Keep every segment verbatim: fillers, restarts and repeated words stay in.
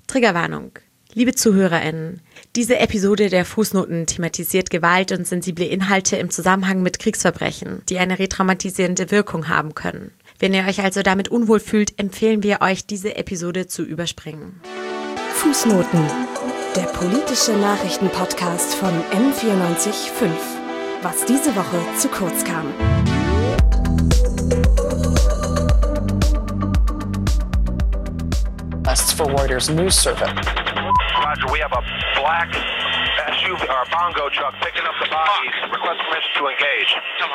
Triggerwarnung. Liebe ZuhörerInnen, diese Episode der Fußnoten thematisiert Gewalt und sensible Inhalte im Zusammenhang mit Kriegsverbrechen, die eine retraumatisierende Wirkung haben können. Wenn ihr euch also damit unwohl fühlt, empfehlen wir euch, diese Episode zu überspringen. Fußnoten, der politische Nachrichtenpodcast von M vierundneunzig Komma fünf. Was diese Woche zu kurz kam. That's for Reuters News Service. Roger, we have a black S U V or bongo truck picking up the bodies. Request permission to engage. Come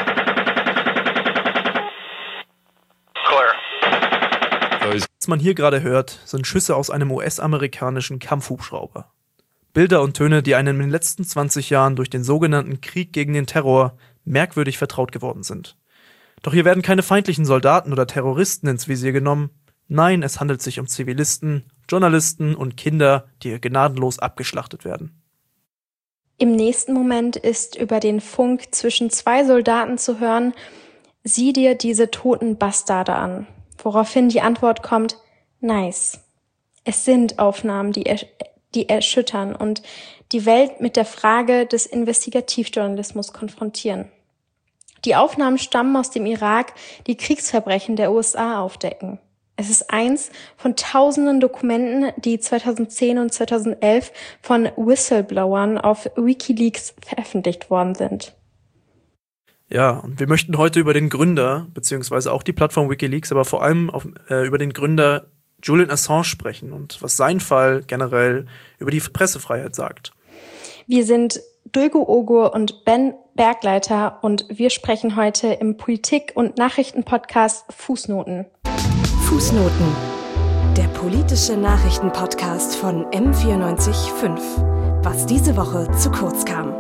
on. Clear. Was man hier gerade hört, sind Schüsse aus einem U S-amerikanischen Kampfhubschrauber. Bilder und Töne, die einem in den letzten zwanzig Jahren durch den sogenannten Krieg gegen den Terror merkwürdig vertraut geworden sind. Doch hier werden keine feindlichen Soldaten oder Terroristen ins Visier genommen. Nein, es handelt sich um Zivilisten, Journalisten und Kinder, die gnadenlos abgeschlachtet werden. Im nächsten Moment ist über den Funk zwischen zwei Soldaten zu hören: Sieh dir diese toten Bastarde an. Woraufhin die Antwort kommt: Nice. Es sind Aufnahmen, die, ersch- die erschüttern und die Welt mit der Frage des Investigativjournalismus konfrontieren. Die Aufnahmen stammen aus dem Irak, die Kriegsverbrechen der U S A aufdecken. Es ist eins von tausenden Dokumenten, die zweitausendzehn und zweitausendelf von Whistleblowern auf WikiLeaks veröffentlicht worden sind. Ja, und wir möchten heute über den Gründer, beziehungsweise auch die Plattform WikiLeaks, aber vor allem auf, äh, über den Gründer Julian Assange sprechen und was sein Fall generell über die Pressefreiheit sagt. Wir sind Dulgu Ogur und Ben Bergleiter und wir sprechen heute im Politik- und Nachrichtenpodcast Fußnoten. Fußnoten, der politische Nachrichtenpodcast von M vierundneunzig Komma fünf. Was diese Woche zu kurz kam.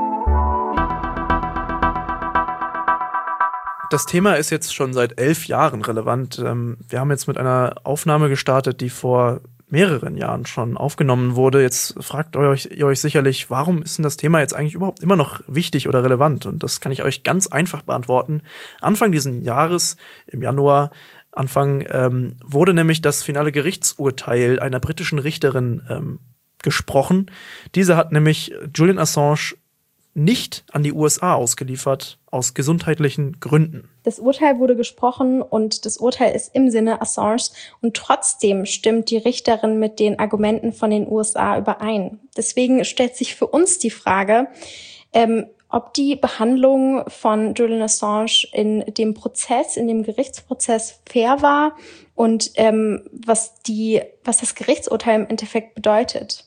Das Thema ist jetzt schon seit elf Jahren relevant. Wir haben jetzt mit einer Aufnahme gestartet, die vor mehreren Jahren schon aufgenommen wurde. Jetzt fragt ihr euch, ihr euch sicherlich, warum ist denn das Thema jetzt eigentlich überhaupt immer noch wichtig oder relevant? Und das kann ich euch ganz einfach beantworten. Anfang dieses Jahres, im Januar, Anfang, ähm, wurde nämlich das finale Gerichtsurteil einer britischen Richterin ähm, gesprochen. Diese hat nämlich Julian Assange nicht an die U S A ausgeliefert, aus gesundheitlichen Gründen. Das Urteil wurde gesprochen und das Urteil ist im Sinne Assange und trotzdem stimmt die Richterin mit den Argumenten von den U S A überein. Deswegen stellt sich für uns die Frage, ähm, ob die Behandlung von Julian Assange in dem Prozess, in dem Gerichtsprozess fair war und ähm, was die, was das Gerichtsurteil im Endeffekt bedeutet.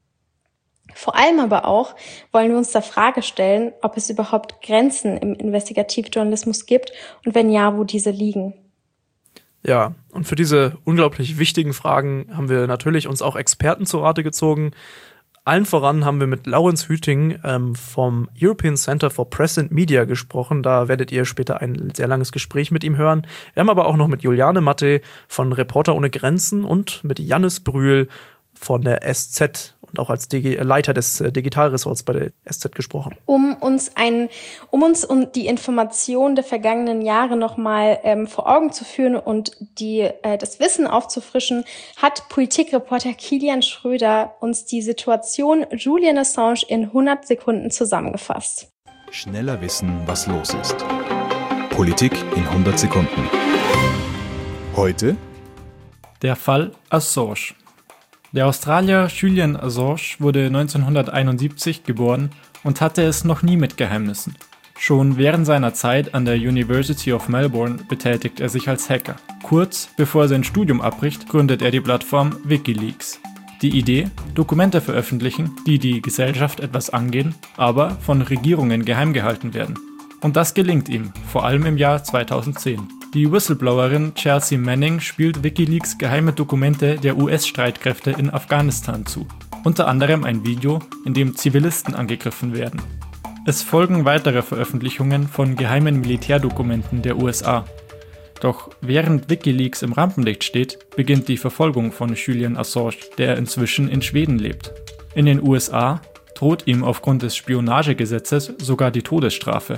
Vor allem aber auch wollen wir uns der Frage stellen, ob es überhaupt Grenzen im Investigativjournalismus gibt und wenn ja, wo diese liegen. Ja, und für diese unglaublich wichtigen Fragen haben wir natürlich uns auch Experten zu Rate gezogen. Allen voran haben wir mit Laurens Hüting ähm, vom European Center for Press and Media gesprochen. Da werdet ihr später ein sehr langes Gespräch mit ihm hören. Wir haben aber auch noch mit Juliane Matte von Reporter ohne Grenzen und mit Jannis Brühl von der S Z und auch als Digi- Leiter des äh, Digitalressorts bei der S Z gesprochen. Um uns ein, um uns und die Informationen der vergangenen Jahre nochmal ähm, vor Augen zu führen und die äh, das Wissen aufzufrischen, hat Politikreporter Kilian Schröder uns die Situation Julian Assange in hundert Sekunden zusammengefasst. Schneller wissen, was los ist. Politik in hundert Sekunden. Heute der Fall Assange. Der Australier Julian Assange wurde neunzehnhunderteinundsiebzig geboren und hatte es noch nie mit Geheimnissen. Schon während seiner Zeit an der University of Melbourne betätigt er sich als Hacker. Kurz bevor er sein Studium abbricht, gründet er die Plattform WikiLeaks. Die Idee: Dokumente veröffentlichen, die die Gesellschaft etwas angehen, aber von Regierungen geheim gehalten werden. Und das gelingt ihm, vor allem im Jahr zweitausendzehn. Die Whistleblowerin Chelsea Manning spielt WikiLeaks geheime Dokumente der U S-Streitkräfte in Afghanistan zu. Unter anderem ein Video, in dem Zivilisten angegriffen werden. Es folgen weitere Veröffentlichungen von geheimen Militärdokumenten der U S A. Doch während WikiLeaks im Rampenlicht steht, beginnt die Verfolgung von Julian Assange, der inzwischen in Schweden lebt. In den U S A droht ihm aufgrund des Spionagegesetzes sogar die Todesstrafe.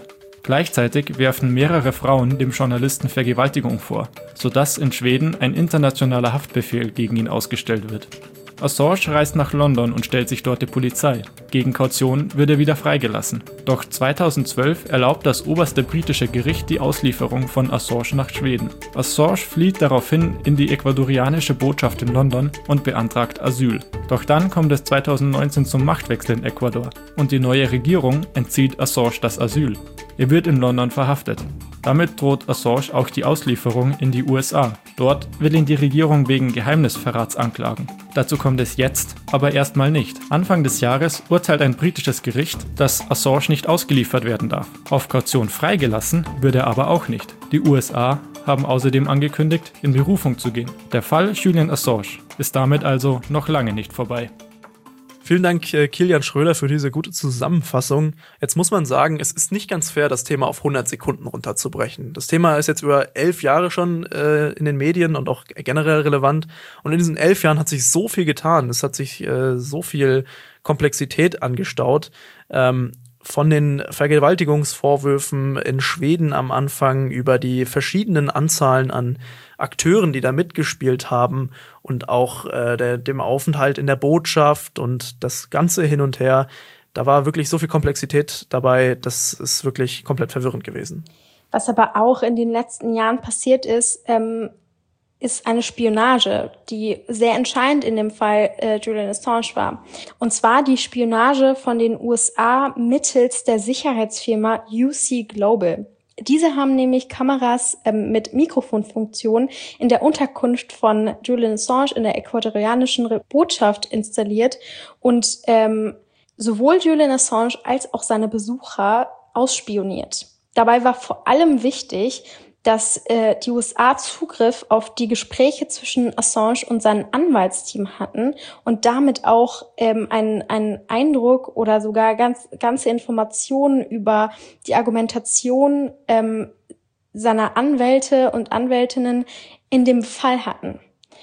Gleichzeitig werfen mehrere Frauen dem Journalisten Vergewaltigung vor, sodass in Schweden ein internationaler Haftbefehl gegen ihn ausgestellt wird. Assange reist nach London und stellt sich dort der Polizei. Gegen Kaution wird er wieder freigelassen. Doch zweitausendzwölf erlaubt das oberste britische Gericht die Auslieferung von Assange nach Schweden. Assange flieht daraufhin in die ecuadorianische Botschaft in London und beantragt Asyl. Doch dann kommt es zweitausendneunzehn zum Machtwechsel in Ecuador und die neue Regierung entzieht Assange das Asyl. Er wird in London verhaftet. Damit droht Assange auch die Auslieferung in die U S A. Dort will ihn die Regierung wegen Geheimnisverrats anklagen. Dazu kommt es jetzt, aber erstmal nicht. Anfang des Jahres urteilt ein britisches Gericht, dass Assange nicht ausgeliefert werden darf. Auf Kaution freigelassen wird er aber auch nicht. Die U S A haben außerdem angekündigt, in Berufung zu gehen. Der Fall Julian Assange ist damit also noch lange nicht vorbei. Vielen Dank, Kilian Schröder, für diese gute Zusammenfassung. Jetzt muss man sagen, es ist nicht ganz fair, das Thema auf hundert Sekunden runterzubrechen. Das Thema ist jetzt über elf Jahre schon äh, in den Medien und auch generell relevant. Und in diesen elf Jahren hat sich so viel getan. Es hat sich äh, so viel Komplexität angestaut. Ähm, von den Vergewaltigungsvorwürfen in Schweden am Anfang über die verschiedenen Anzahlen an Akteuren, die da mitgespielt haben und auch äh, der, dem Aufenthalt in der Botschaft und das Ganze hin und her. Da war wirklich so viel Komplexität dabei, das ist wirklich komplett verwirrend gewesen. Was aber auch in den letzten Jahren passiert ist, ähm, ist eine Spionage, die sehr entscheidend in dem Fall äh, Julian Assange war. Und zwar die Spionage von den U S A mittels der Sicherheitsfirma U C Global. Diese haben nämlich Kameras ähm, mit Mikrofonfunktion in der Unterkunft von Julian Assange in der ecuadorianischen Botschaft installiert und ähm, sowohl Julian Assange als auch seine Besucher ausspioniert. Dabei war vor allem wichtig, dass äh, die U S A Zugriff auf die Gespräche zwischen Assange und seinem Anwaltsteam hatten und damit auch ähm, einen, einen Eindruck oder sogar ganz ganze Informationen über die Argumentation ähm, seiner Anwälte und Anwältinnen in dem Fall hatten.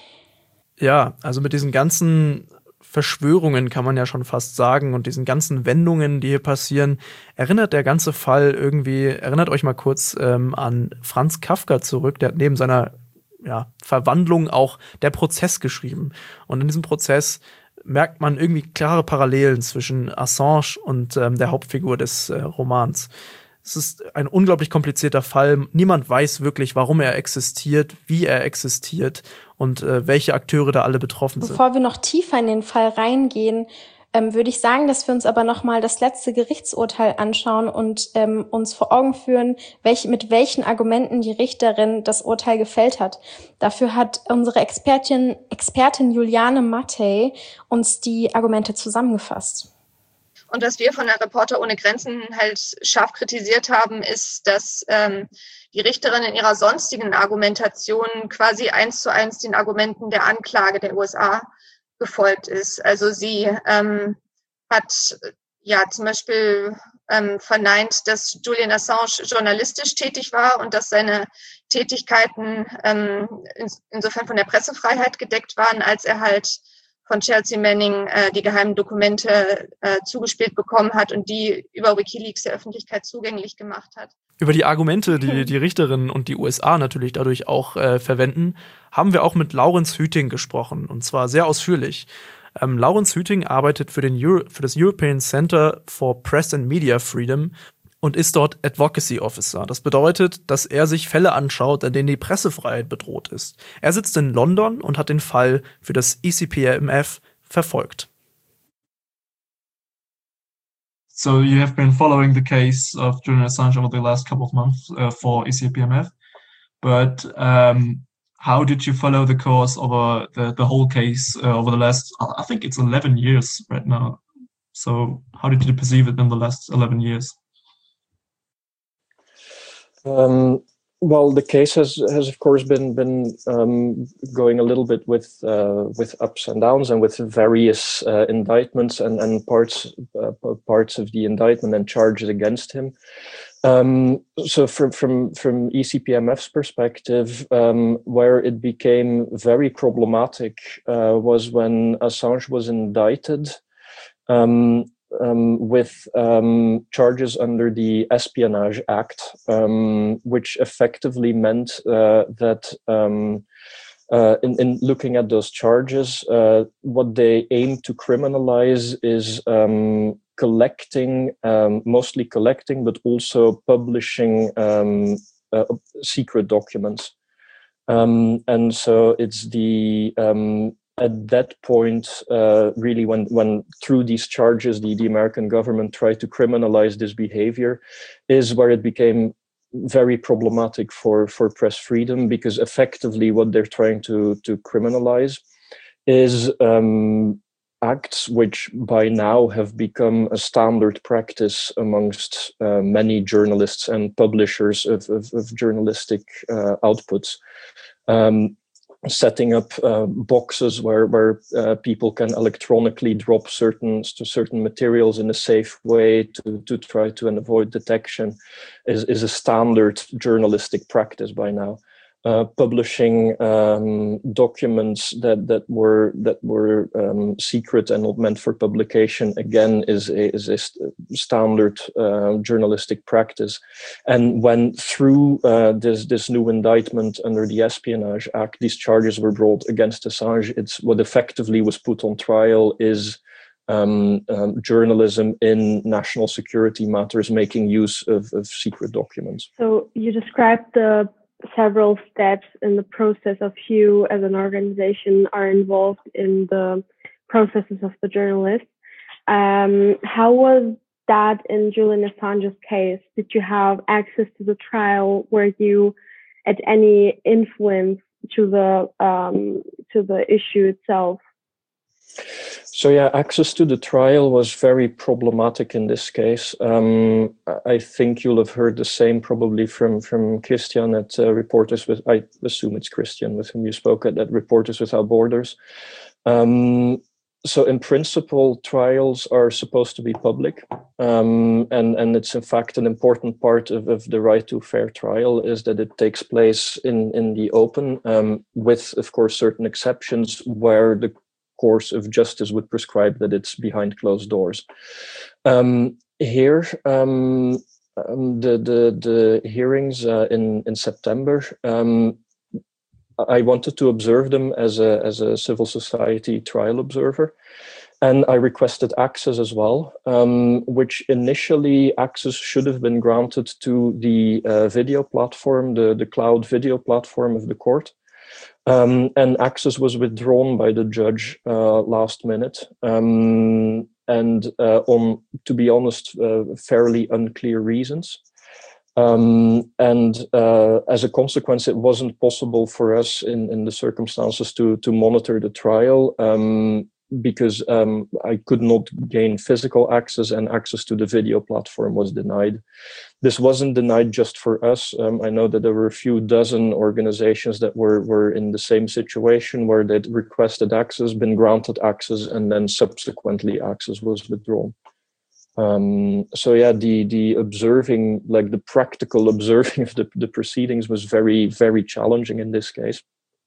Ja, also mit diesen ganzen Verschwörungen kann man ja schon fast sagen und diesen ganzen Wendungen, die hier passieren, erinnert der ganze Fall irgendwie, erinnert euch mal kurz ähm, an Franz Kafka zurück, der hat neben seiner ja, Verwandlung auch Der Prozess geschrieben. Und in diesem Prozess merkt man irgendwie klare Parallelen zwischen Assange und ähm, der Hauptfigur des äh, Romans. Es ist ein unglaublich komplizierter Fall. Niemand weiß wirklich, warum er existiert, wie er existiert und äh, welche Akteure da alle betroffen sind. Bevor wir noch tiefer in den Fall reingehen, ähm, würde ich sagen, dass wir uns aber noch mal das letzte Gerichtsurteil anschauen und ähm, uns vor Augen führen, welch, mit welchen Argumenten die Richterin das Urteil gefällt hat. Dafür hat unsere Expertin, Expertin Juliane Mattei uns die Argumente zusammengefasst. Und was wir von der Reporter ohne Grenzen halt scharf kritisiert haben, ist, dass ähm, die Richterin in ihrer sonstigen Argumentation quasi eins zu eins den Argumenten der Anklage der U S A gefolgt ist. Also sie ähm, hat ja zum Beispiel ähm, verneint, dass Julian Assange journalistisch tätig war und dass seine Tätigkeiten ähm, ins, insofern von der Pressefreiheit gedeckt waren, als er halt von Chelsea Manning äh, die geheimen Dokumente äh, zugespielt bekommen hat und die über WikiLeaks der Öffentlichkeit zugänglich gemacht hat. Über die Argumente, die die Richterin und die U S A natürlich dadurch auch äh, verwenden, haben wir auch mit Laurens Hüting gesprochen, und zwar sehr ausführlich. Ähm, Laurens Hüting arbeitet für, den Euro- für das European Center for Press and Media Freedom und ist dort Advocacy Officer. Das bedeutet, dass er sich Fälle anschaut, in denen die Pressefreiheit bedroht ist. Er sitzt in London und hat den Fall für das E C P M F verfolgt. So you have been following the case of Julian Assange over the last couple of months uh, for E C P M F, but um, how did you follow the course over the, the whole case uh, over the last, I think it's eleven years right now. So how did you perceive it in the last eleven years? Um, well, the case has, has of course been been um, going a little bit with uh, with ups and downs, and with various uh, indictments and and parts uh, parts of the indictment and charges against him. Um, so from from from E C P M F's perspective, um, where it became very problematic uh, was when Assange was indicted. Um, um, with um, charges under the Espionage Act, um, which effectively meant uh, that um, uh, in, in looking at those charges, uh, what they aim to criminalize is um, collecting, um, mostly collecting, but also publishing um, uh, secret documents. Um, and so it's the um, at that point, uh, really, when when through these charges, the, the American government tried to criminalize this behavior, is where it became very problematic for for press freedom, because effectively what they're trying to to criminalize is um, acts which by now have become a standard practice amongst uh, many journalists and publishers of, of, of journalistic uh, outputs. Um, setting up uh, boxes where where uh, people can electronically drop certain to certain materials in a safe way to to try to avoid detection is is a standard journalistic practice by now. Uh, publishing um, documents that that were that were um, secret and not meant for publication again is a, is a st- standard uh, journalistic practice. And when through uh, this this new indictment under the Espionage Act, these charges were brought against Assange, it's what effectively was put on trial is um, um, journalism in national security matters, making use of, of secret documents. So you described the several steps in the process of you as an organization are involved in the processes of the journalists. Um, how was that in Julian Assange's case? Did you have access to the trial? Were you at any influence to the um, to the issue itself? So yeah, access to the trial was very problematic in this case. Um, I think you'll have heard the same probably from from Christian at uh, Reporters with, I assume it's Christian with whom you spoke at, at Reporters Without Borders. Um, so in principle, trials are supposed to be public. Um, and, and it's in fact an important part of, of the right to fair trial is that it takes place in, in the open, um, with, of course, certain exceptions where the course of justice would prescribe that it's behind closed doors. Um, here, um, um, the, the the hearings uh, in in September, um, I wanted to observe them as a as a civil society trial observer, and I requested access as well, um, which initially access should have been granted to the uh, video platform, the the cloud video platform of the court. Um, and access was withdrawn by the judge uh, last minute, um, and uh, on, to be honest, uh, fairly unclear reasons. Um, and uh, as a consequence, it wasn't possible for us in, in the circumstances to to monitor the trial um, because um, I could not gain physical access, and access to the video platform was denied. This wasn't denied just for us. Um, I know that there were a few dozen organizations that were, were in the same situation where they'd requested access, been granted access, and then subsequently access was withdrawn. Um, so yeah, the the observing, like the practical observing of the, the proceedings was very, very challenging in this case.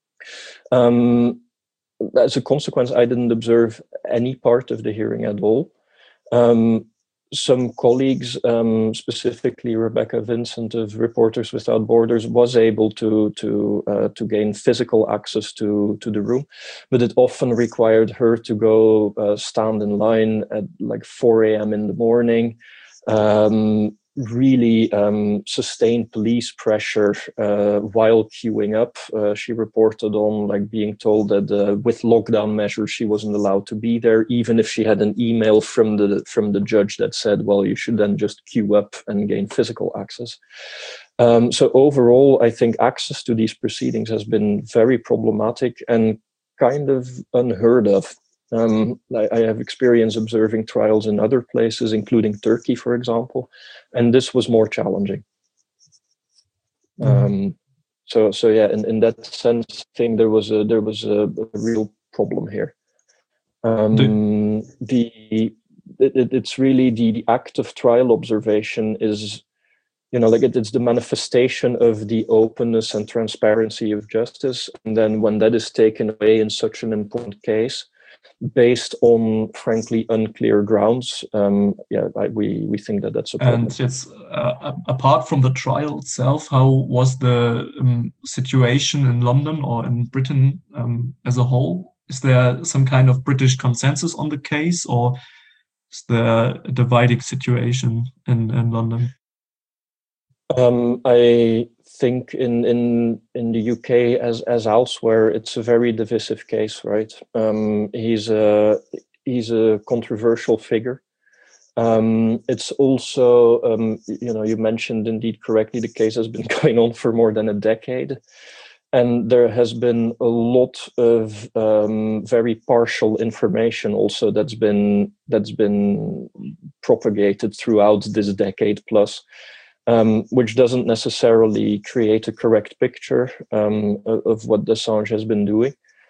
Um, as a consequence, I didn't observe any part of the hearing at all. Um, Some colleagues, um, specifically Rebecca Vincent of Reporters Without Borders, was able to to uh, to gain physical access to to the room, but it often required her to go uh, stand in line at like four a.m. in the morning. Um, really um, sustained police pressure uh, while queuing up. Uh, she reported on like being told that uh, with lockdown measures she wasn't allowed to be there, even if she had an email from the from the judge that said, well, you should then just queue up and gain physical access. Um, so overall, I think access to these proceedings has been very problematic and kind of unheard of. Um, I, I have experience observing trials in other places, including Turkey, for example, and this was more challenging. Mm. Um, so, so yeah, in, in that sense, I think there was a there was a, a real problem here. Um, the it, it's really the, the act of trial observation is, you know, like it, it's the manifestation of the openness and transparency of justice, and then when that is taken away in such an important case, based on frankly unclear grounds. Um, yeah, I, we we think that that's a problem. And it's uh, apart from the trial itself, how was the um, situation in London or in Britain um, as a whole? Is there some kind of British consensus on the case, or is there a dividing situation in, in London? Um, I think in, in in the U K as as elsewhere, it's a very divisive case, right? Um, he's a he's a controversial figure. Um, it's also, um, you know, you mentioned indeed correctly, the case has been going on for more than a decade. And there has been a lot of um, very partial information also that's been that's been propagated throughout this decade plus, um, which doesn't necessarily create a correct picture um, of, of what Assange has been doing.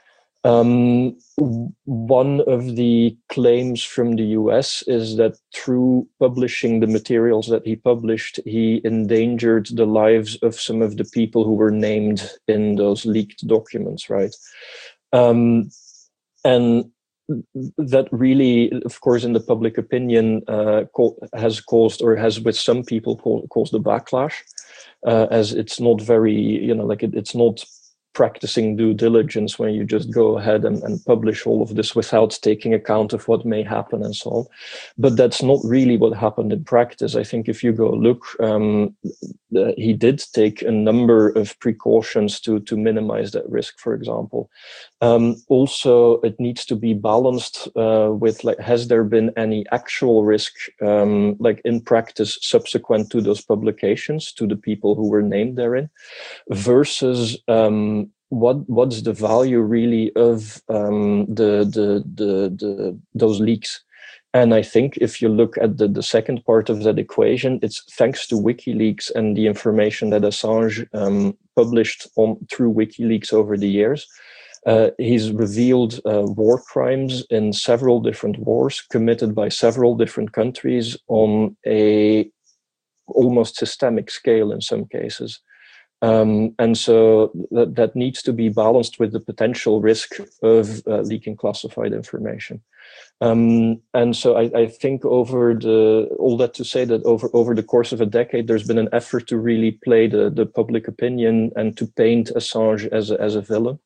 Um, one of the claims from the U S is that through publishing the materials that he published, he endangered the lives of some of the people who were named in those leaked documents, right? Um, and that really, of course, in the public opinion, uh, co- has caused, or has with some people co- caused a backlash, uh, as it's not very, you know, like it, it's not practicing due diligence when you just go ahead and, and publish all of this without taking account of what may happen and so on. But that's not really what happened in practice. I think if you go look, um, the, he did take a number of precautions to, to minimize that risk, for example. Um, also, it needs to be balanced uh, with, like, has there been any actual risk, um, like in practice, subsequent to those publications, to the people who were named therein, versus um, what what's the value really of um, the, the the the those leaks. And I think if you look at the, the second part of that equation, it's thanks to WikiLeaks and the information that Assange um, published on through WikiLeaks over the years. Uh, he's revealed uh, war crimes in several different wars committed by several different countries on a almost systemic scale in some cases. Um, and so that, that needs to be balanced with the potential risk of uh, leaking classified information. Um, and so I, I think over the, all that to say that over, over the course of a decade, there's been an effort to really play the, the public opinion and to paint Assange as a, as a villain.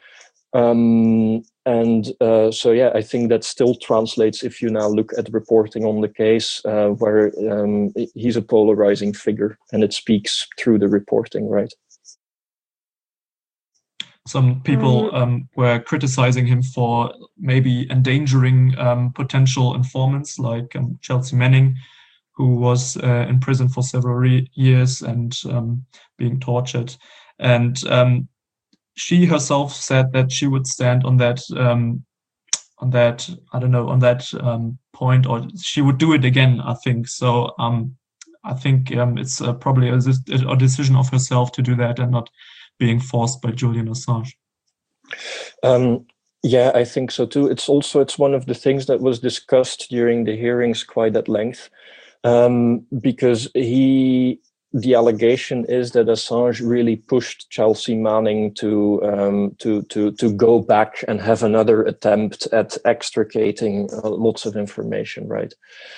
Um, and uh, so, yeah, I think that still translates if you now look at reporting on the case, uh, where um, he's a polarizing figure and it speaks through the reporting, right? Some people um, were criticizing him for maybe endangering um, potential informants like um, Chelsea Manning, who was uh, in prison for several re- years and um, being tortured. And um, she herself said that she would stand on that, um, on that, I don't know, on that um, point, or she would do it again, I think. So um, I think um, it's uh, probably a, a decision of herself to do that and not being forced by Julian Assange. Um, yeah, I think so too. It's also, it's one of the things that was discussed during the hearings quite at length, um, because he, the allegation is that Assange really pushed Chelsea Manning to um, to to to go back and have another attempt at extricating uh, lots of information, right?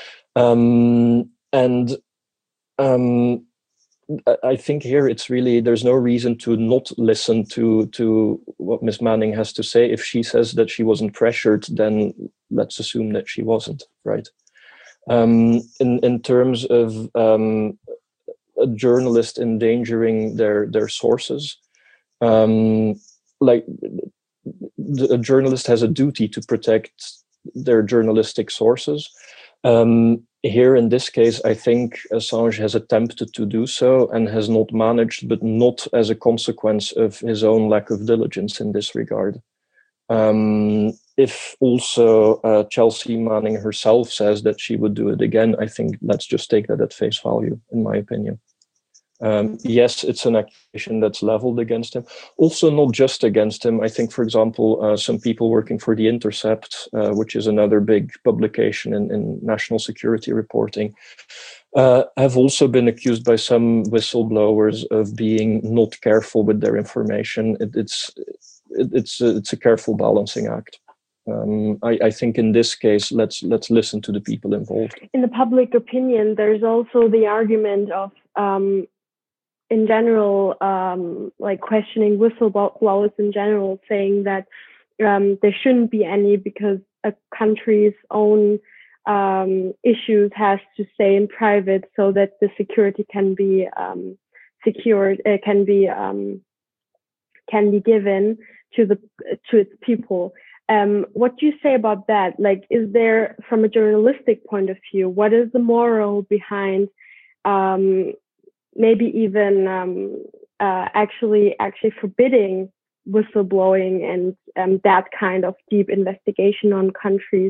Um, and um, I think here it's really, there's no reason to not listen to to what Miss Manning has to say. If she says that she wasn't pressured, then let's assume that she wasn't, right? Um, in in terms of um, a journalist endangering their their sources, um, like the, a journalist has a duty to protect their journalistic sources. Um, here in this case, I think Assange has attempted to do so and has not managed, but not as a consequence of his own lack of diligence in this regard. Um, if also uh, Chelsea Manning herself says that she would do it again, I think let's just take that at face value, in my opinion. Um, yes, it's an accusation that's leveled against him. Also, not just against him. I think, for example, uh, some people working for The Intercept, uh, which is another big publication in, in national security reporting, uh, have also been accused by some whistleblowers of being not careful with their information. It, it's it, it's a, it's a careful balancing act. Um, I, I think in this case, let's let's listen to the people involved. In the public opinion, there's also the argument of, um, in general, um, like questioning whistleblowers in general, saying that um, there shouldn't be any because a country's own um, issues has to stay in private so that the security can be um, secured, uh, can be um, can be given to the to its people. Um, what do you say about that? Like, is there, from a journalistic point of view, what is the moral behind um, maybe even um, uh, actually actually forbidding whistleblowing and um, that kind of deep investigation on countries?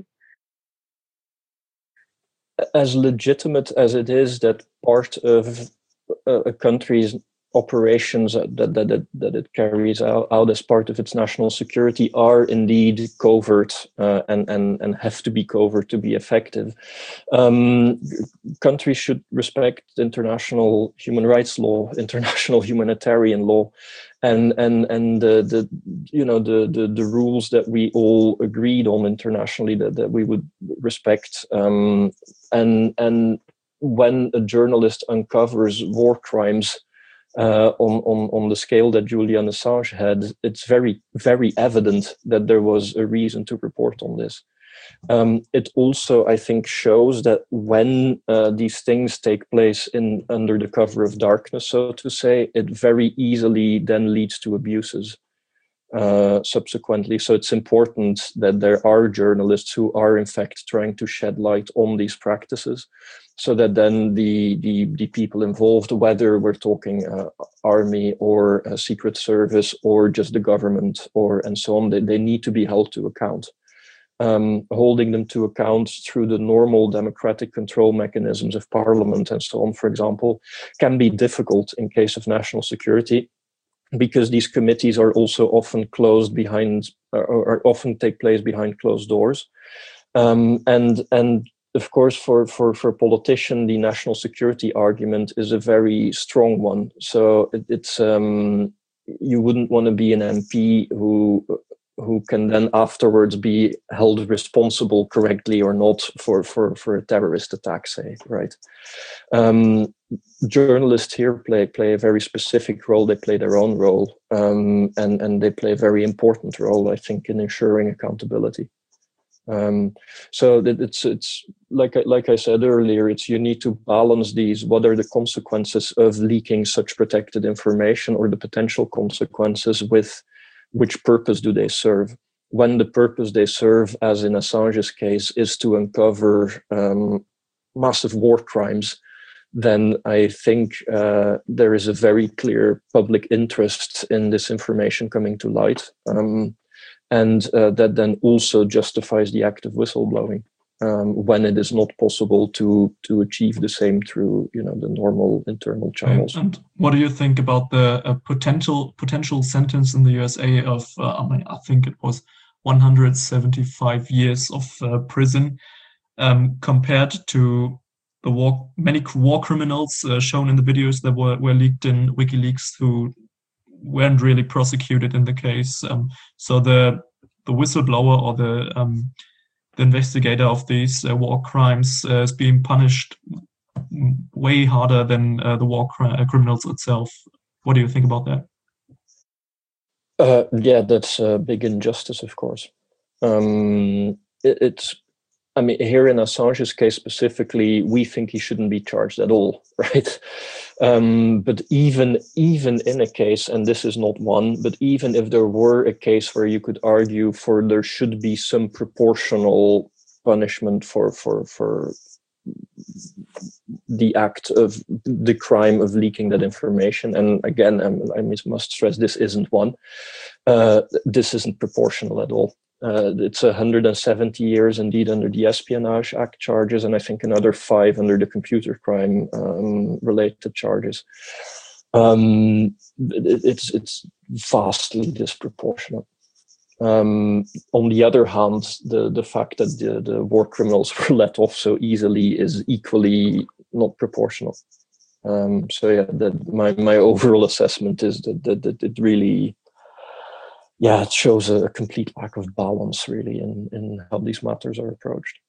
As legitimate as it is that part of a country's operations that, that, that, that it carries out, out as part of its national security are indeed covert uh, and, and, and have to be covert to be effective. Um, countries should respect international human rights law, international humanitarian law, and and and the, the you know the, the the rules that we all agreed on internationally that, that we would respect. Um, and and when a journalist uncovers war crimes Uh, on, on, on the scale that Julian Assange had, it's very, very evident that there was a reason to report on this. Um, it also, I think, shows that when uh, these things take place in under the cover of darkness, so to say, it very easily then leads to abuses uh, subsequently. So it's important that there are journalists who are, in fact, trying to shed light on these practices, so that then the, the, the people involved, whether we're talking uh, army or a secret service or just the government or and so on, they, they need to be held to account. Um, holding them to account through the normal democratic control mechanisms of parliament and so on, for example, can be difficult in case of national security, because these committees are also often closed behind, or, or often take place behind closed doors. Um, and, and Of course, for, for, for a politician, the national security argument is a very strong one. So it, it's um, you wouldn't want to be an M P who who can then afterwards be held responsible, correctly or not, for, for, for a terrorist attack, say, right? Um, journalists here play play a very specific role. They play their own role, um, and, and they play a very important role, I think, in ensuring accountability. Um, so that it's it's like like I said earlier, it's you need to balance these. What are the consequences of leaking such protected information, or the potential consequences, with which purpose do they serve? When the purpose they serve, as in Assange's case, is to uncover um, massive war crimes, then I think uh, there is a very clear public interest in this information coming to light. Um, And uh, that then also justifies the act of whistleblowing um, when it is not possible to to achieve the same through, you know, the normal internal channels. And, and what do you think about the uh, potential potential sentence in the U S A of uh, I mean, I think it was one hundred seventy-five years of uh, prison um, compared to the war many war criminals uh, shown in the videos that were, were leaked in WikiLeaks who weren't really prosecuted in the case. Um, so the the whistleblower or the um, the investigator of these uh, war crimes uh, is being punished way harder than uh, the war cri- criminals itself. What do you think about that? Uh, yeah, that's a big injustice, of course. Um, it, it's, I mean, here in Assange's case specifically, we think he shouldn't be charged at all, right? Um, but even even in a case, and this is not one, but even if there were a case where you could argue for there should be some proportional punishment for for for the act of the crime of leaking that information, and again, I, I must stress this isn't one. Uh, this isn't proportional at all. Uh, it's one hundred seventy years indeed under the Espionage Act charges, and I think another five under the computer crime um, related charges. Um, it, it's it's vastly disproportionate. Um, on the other hand, the, the fact that the, the war criminals were let off so easily is equally not proportional. Um, so yeah, that my, my overall assessment is that, that, that it really yeah, it shows a, a complete lack of balance, really, in, in how these matters are approached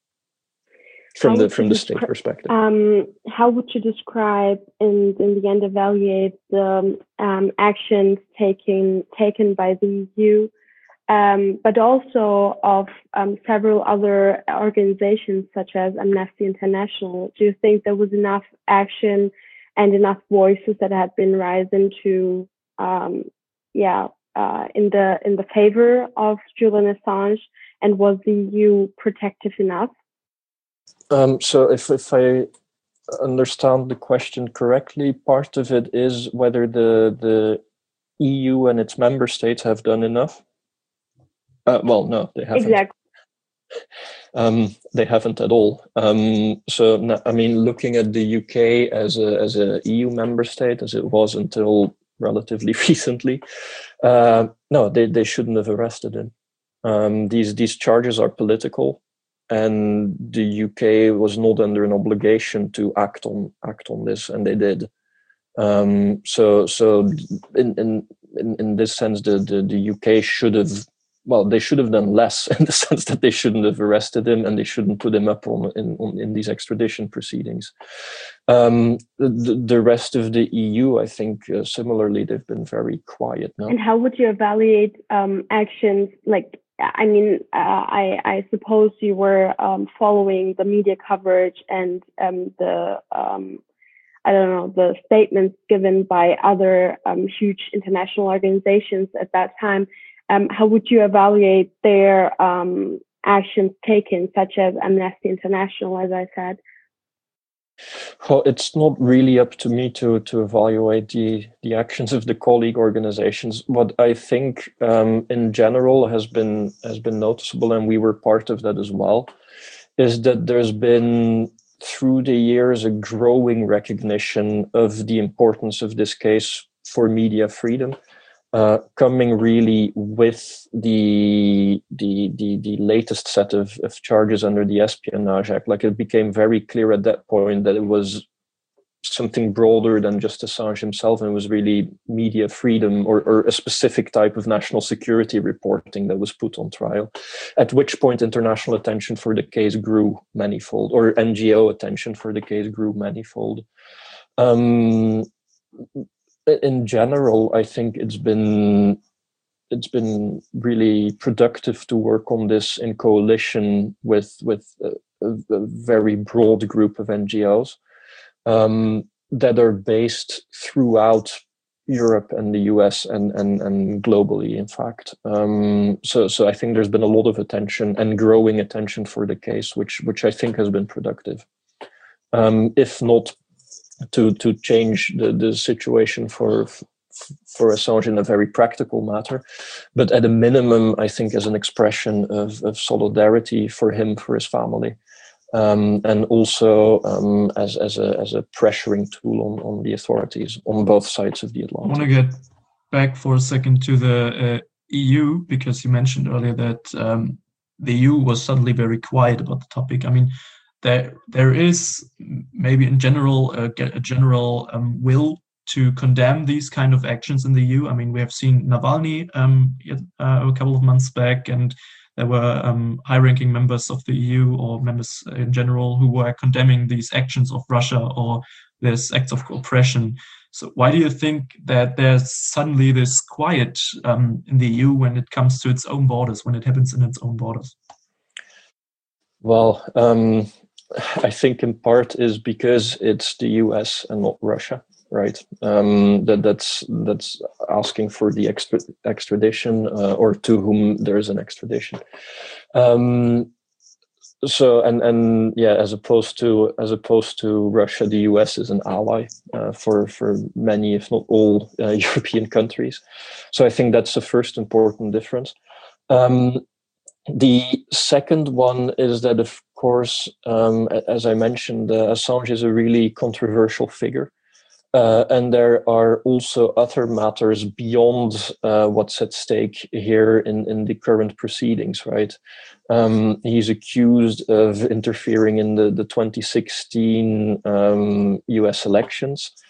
from How the would from you the state descri- perspective. Um, how would you describe and in the end evaluate the um, actions taken taken by the E U, um, but also of um, several other organizations such as Amnesty International? Do you think there was enough action and enough voices that had been risen to, um, yeah, uh, in the in the favor of Julian Assange, and was the E U protective enough? Um, so if, if I understand the question correctly, part of it is whether the the E U and its member states have done enough. Uh, well, no, they haven't. Exactly. Um, they haven't at all. Um, so, I mean, looking at the U K as a as a E U member state, as it was until relatively recently, uh, no, they, they shouldn't have arrested him. Um, these these charges are political. And the U K was not under an obligation to act on act on this, and they did. Um, so, so in in in this sense, the, the the U K should have, well, they should have done less in the sense that they shouldn't have arrested him and they shouldn't put him up on in on, in these extradition proceedings. Um, the the rest of the E U, I think, uh, similarly, they've been very quiet now. And how would you evaluate um, actions like? I mean, uh, I, I suppose you were um, following the media coverage and um, the, um, I don't know, the statements given by other um, huge international organizations at that time. Um, how would you evaluate their um, actions taken, such as Amnesty International, as I said? Well, it's not really up to me to to evaluate the the actions of the colleague organizations. What I think, um, in general, has been has been noticeable, and we were part of that as well, is that there's been through the years a growing recognition of the importance of this case for media freedom. Uh, coming really with the the the, the latest set of, of charges under the Espionage Act. Like, it became very clear at that point that it was something broader than just Assange himself, and it was really media freedom or, or a specific type of national security reporting that was put on trial. At which point international attention for the case grew manifold, or N G O attention for the case grew manifold. Um, In general, I think it's been it's been really productive to work on this in coalition with with a, a very broad group of N G Os um, that are based throughout Europe and the U S and and and globally, in fact. Um, so so I think there's been a lot of attention and growing attention for the case, which which I think has been productive. Um, if not to to change the, the situation for for Assange in a very practical matter, but at a minimum, I think as an expression of, of solidarity for him, for his family, um, and also um, as as a as a pressuring tool on, on the authorities on both sides of the Atlantic. I want to get back for a second to the uh, E U, because you mentioned earlier that um, the E U was suddenly very quiet about the topic. I mean, There, there is maybe in general a, a general um, will to condemn these kind of actions in the E U. I mean, we have seen Navalny um, uh, a couple of months back, and there were um, high-ranking members of the E U or members in general who were condemning these actions of Russia or these acts of oppression. So why do you think that there's suddenly this quiet um, in the E U when it comes to its own borders, when it happens in its own borders? Well, um, I think in part is because it's the U S and not Russia, right? Um, that that's that's asking for the extra, extradition uh, or to whom there is an extradition. Um, so and and yeah, as opposed to as opposed to Russia, the U S is an ally uh, for for many, if not all, uh, European countries. So I think that's the first important difference. Um, The second one is that, of course, um, as I mentioned, uh, Assange is a really controversial figure. Uh, and there are also other matters beyond uh, what's at stake here in, in the current proceedings, right? Um, he's accused of interfering in the, the twenty sixteen um, U S elections.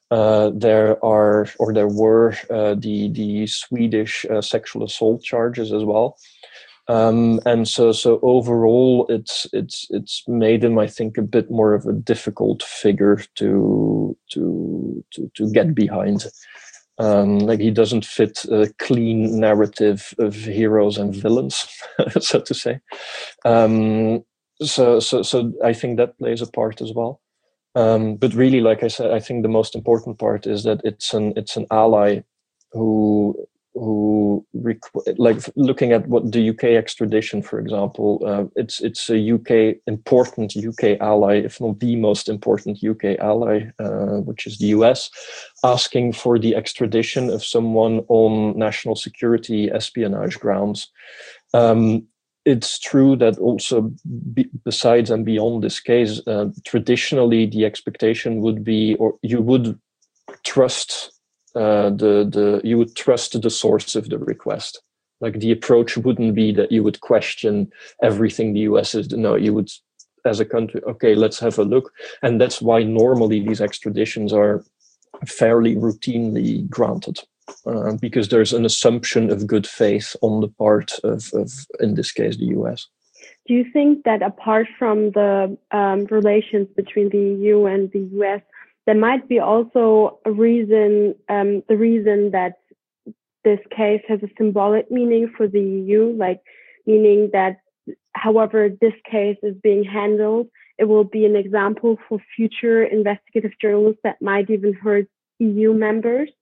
Uh, there are, or there were, uh, the the Swedish uh, sexual assault charges as well. Um, and so, so overall, it's it's it's made him, I think, a bit more of a difficult figure to to to to get behind. Um, like he doesn't fit a clean narrative of heroes and villains, so to say. Um, so so so I think that plays a part as well. Um, but really, like I said, I think the most important part is that it's an it's an ally who who requ- like looking at what the U K extradition, for example, uh, it's it's a U K important U K ally, if not the most important U K ally, uh, which is the U S, asking for the extradition of someone on national security espionage grounds. Um, It's true that also, be, besides and beyond this case, uh, traditionally the expectation would be, or you would trust uh, the the you would trust the source of the request. Like the approach wouldn't be that you would question everything the U S is. No, you would, as a country, okay, let's have a look, and that's why normally these extraditions are fairly routinely granted. Uh, because there's an assumption of good faith on the part of, of, in this case, the U S. Do you think that apart from the um, relations between the E U and the U S, there might be also a reason, um, the reason that this case has a symbolic meaning for the E U, like meaning that however this case is being handled, it will be an example for future investigative journalists that might even hurt E U members?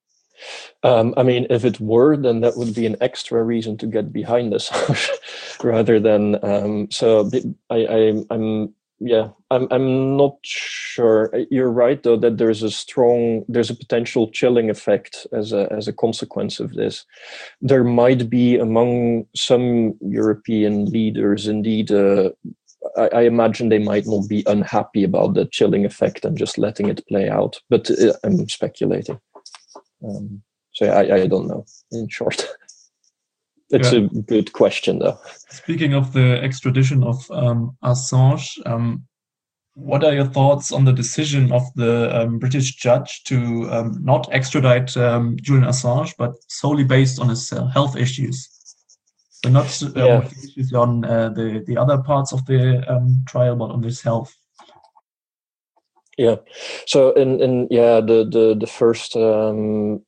Um, I mean, if it were, then that would be an extra reason to get behind this, rather than. Um, so I, I, I'm, yeah, I'm, I'm not sure. You're right, though, that there's a strong, there's a potential chilling effect as a as a consequence of this. There might be among some European leaders, indeed. Uh, I, I imagine they might not be unhappy about the chilling effect and just letting it play out. But uh, I'm speculating. Um, so I, I don't know, in short. It's yeah. a good question, though. Speaking of the extradition of um, Assange, um, what are your thoughts on the decision of the um, British judge to um, not extradite um, Julian Assange, but solely based on his uh, health issues? So not uh, yeah. issues on uh, the, the other parts of the um, trial, but on his health. Yeah. So in, in yeah, the the the first um,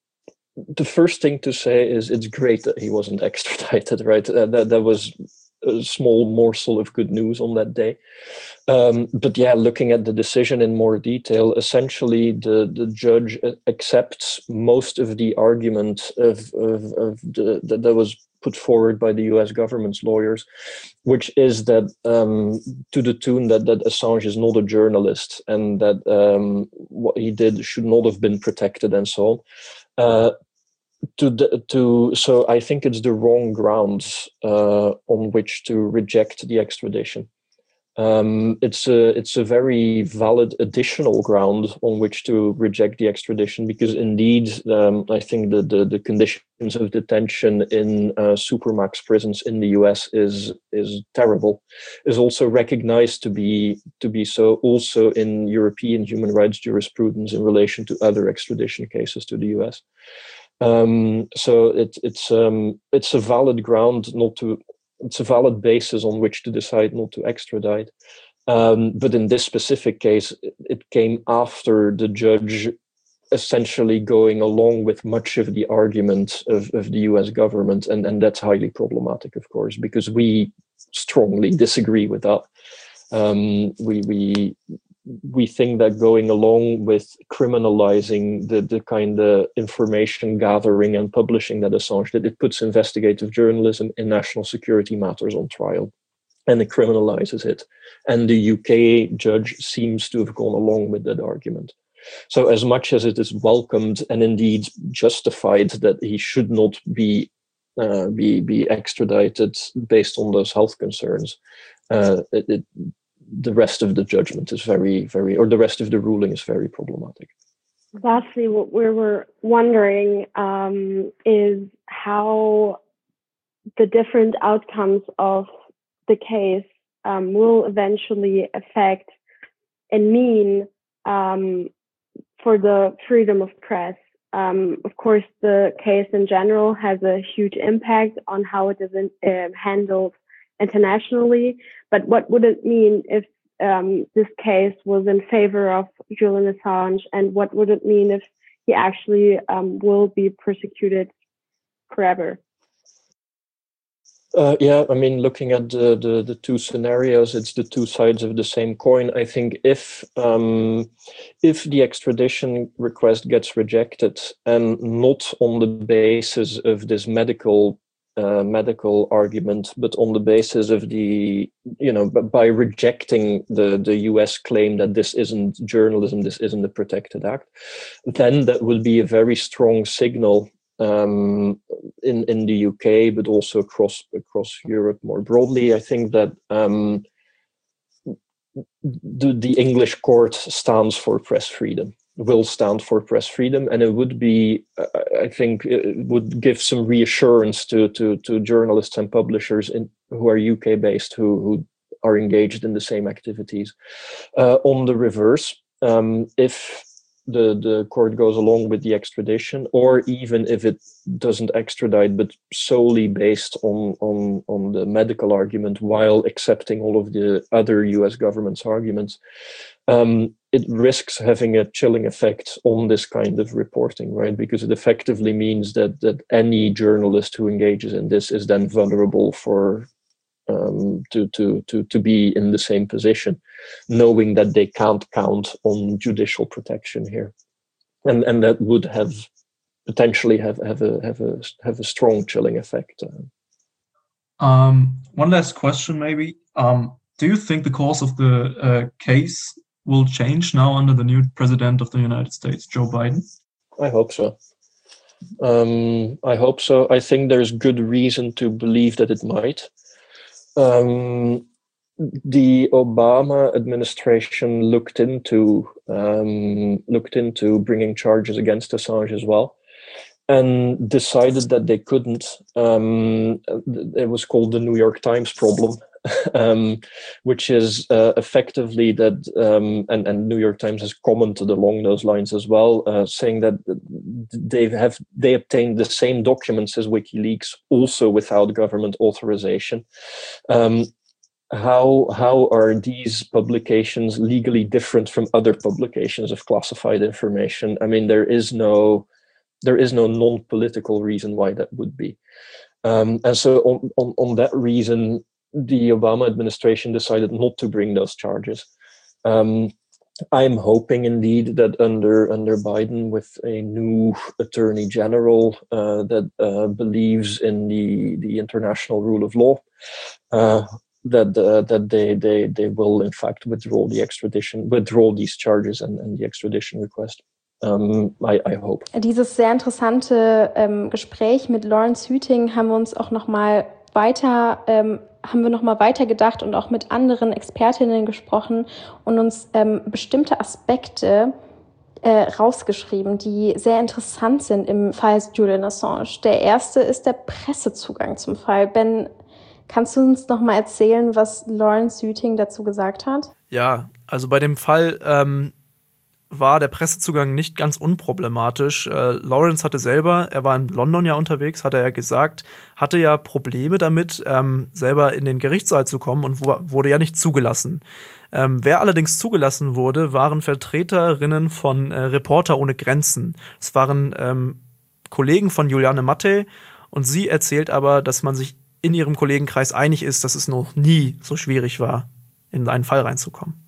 the first thing to say is it's great that he wasn't extradited, right? Uh, that that was a small morsel of good news on that day. Um, but yeah, looking at the decision in more detail, essentially the the judge accepts most of the argument of of, of the that, that was put forward by the U S government's lawyers, which is that um, to the tune that, that Assange is not a journalist and that um, what he did should not have been protected and so on. Uh, to the, to so I think it's the wrong grounds uh, on which to reject the extradition. Um, it's a it's a very valid additional ground on which to reject the extradition because indeed um, I think the, the the conditions of detention in uh, supermax prisons in the U S is is terrible. Is also recognized to be to be so also in European human rights jurisprudence in relation to other extradition cases to the U S. Um, so it, it's um, it's a valid ground not to. It's a valid basis on which to decide not to extradite. Um, but in this specific case, it came after the judge essentially going along with much of the argument of, of the U S government. And, and that's highly problematic, of course, because we strongly disagree with that. Um, we, we, we think that going along with criminalizing the, the kind of information gathering and publishing that Assange did, it puts investigative journalism in national security matters on trial and it criminalizes it. And the U K judge seems to have gone along with that argument. So as much as it is welcomed and indeed justified that he should not be uh, be, be extradited based on those health concerns, uh, it, it the rest of the judgment is very, very, or the rest of the ruling is very problematic. Lastly, what we were wondering um, is how the different outcomes of the case um, will eventually affect and mean um, for the freedom of press. Um, of course, the case in general has a huge impact on how it is in, uh, handled internationally. But what would it mean if um, this case was in favor of Julian Assange, and what would it mean if he actually um, will be persecuted forever? Uh, yeah, I mean, looking at the, the the two scenarios, it's the two sides of the same coin. I think if um, if the extradition request gets rejected, and not on the basis of this medical uh, medical argument, but on the basis of the, you know, by rejecting the the U S claim that this isn't journalism, this isn't a protected act, then that would be a very strong signal Um, in in the U K, but also across across Europe more broadly. I think that um, the the English court stands for press freedom, will stand for press freedom, and it would be, uh, I think, it would give some reassurance to to to journalists and publishers in, who are U K based, who who are engaged in the same activities. Uh, on the reverse, um, if the the court goes along with the extradition, or even if it doesn't extradite, but solely based on on on the medical argument, while accepting all of the other U S government's arguments, um, it risks having a chilling effect on this kind of reporting, right? Because it effectively means that that any journalist who engages in this is then vulnerable for Um, to to to to be in the same position, knowing that they can't count on judicial protection here, and and that would have potentially have have a have a have a strong chilling effect. Um, one last question, maybe. Um, do you think the course of the uh, case will change now under the new president of the United States, Joe Biden? I hope so. Um, I hope so. I think there's good reason to believe that it might. Um, the Obama administration looked into um, looked into bringing charges against Assange as well, and decided that they couldn't. Um, it was called the New York Times problem, um, which is uh, effectively that, um, and, and New York Times has commented along those lines as well, uh, saying that they have they obtained the same documents as WikiLeaks, also without government authorization. Um, how how are these publications legally different from other publications of classified information? I mean, there is no there is no non-political reason why that would be. Um, and so on, on, on that reason, the Obama administration decided not to bring those charges. Um, I'm hoping indeed that under under Biden, with a new attorney general uh, that uh, believes in the, the international rule of law, uh, that uh, that they, they they will in fact withdraw the extradition, withdraw these charges and, and the extradition request. Um, I, I hope. Dieses sehr interessante ähm, Gespräch mit Lawrence Hüting haben wir uns auch noch mal weiter ähm, haben wir noch mal weitergedacht und auch mit anderen Expertinnen gesprochen und uns ähm, bestimmte Aspekte äh, rausgeschrieben, die sehr interessant sind im Fall Julian Assange. Der erste ist der Pressezugang zum Fall. Ben, kannst du uns noch mal erzählen, was Lawrence Hüting dazu gesagt hat? Ja, also bei dem Fall ähm war der Pressezugang nicht ganz unproblematisch. Äh, Lawrence hatte selber, er war in London ja unterwegs, hat er ja gesagt, hatte ja Probleme damit, ähm, selber in den Gerichtssaal zu kommen und wo, wurde ja nicht zugelassen. Ähm, wer allerdings zugelassen wurde, waren Vertreterinnen von äh, Reporter ohne Grenzen. Es waren ähm, Kollegen von Juliane Mattei, und sie erzählt aber, dass man sich in ihrem Kollegenkreis einig ist, dass es noch nie so schwierig war, in einen Fall reinzukommen.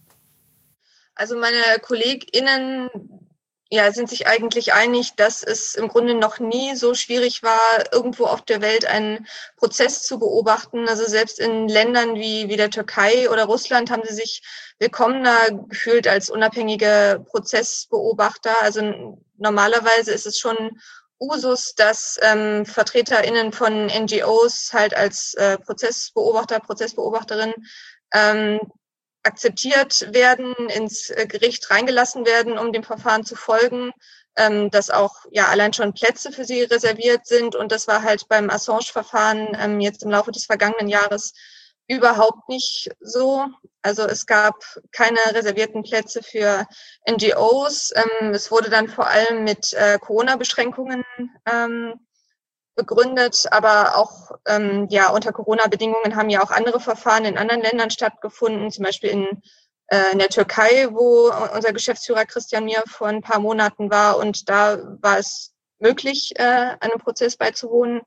Also meine KollegInnen ja, sind sich eigentlich einig, dass es im Grunde noch nie so schwierig war, irgendwo auf der Welt einen Prozess zu beobachten. Also selbst in Ländern wie, wie der Türkei oder Russland haben sie sich willkommener gefühlt als unabhängige Prozessbeobachter. Also normalerweise ist es schon Usus, dass ähm, VertreterInnen von N G Os halt als äh, Prozessbeobachter, Prozessbeobachterin ähm, akzeptiert werden, ins Gericht reingelassen werden, um dem Verfahren zu folgen, ähm, dass auch ja allein schon Plätze für sie reserviert sind. Und das war halt beim Assange-Verfahren ähm, jetzt im Laufe des vergangenen Jahres überhaupt nicht so. Also es gab keine reservierten Plätze für N G Os. Ähm, es wurde dann vor allem mit äh, Corona-Beschränkungen ähm, begründet, aber auch ähm, ja unter Corona-Bedingungen haben ja auch andere Verfahren in anderen Ländern stattgefunden, zum Beispiel in, äh, in der Türkei, wo unser Geschäftsführer Christian Mier vor ein paar Monaten war, und da war es möglich, äh, einem Prozess beizuwohnen.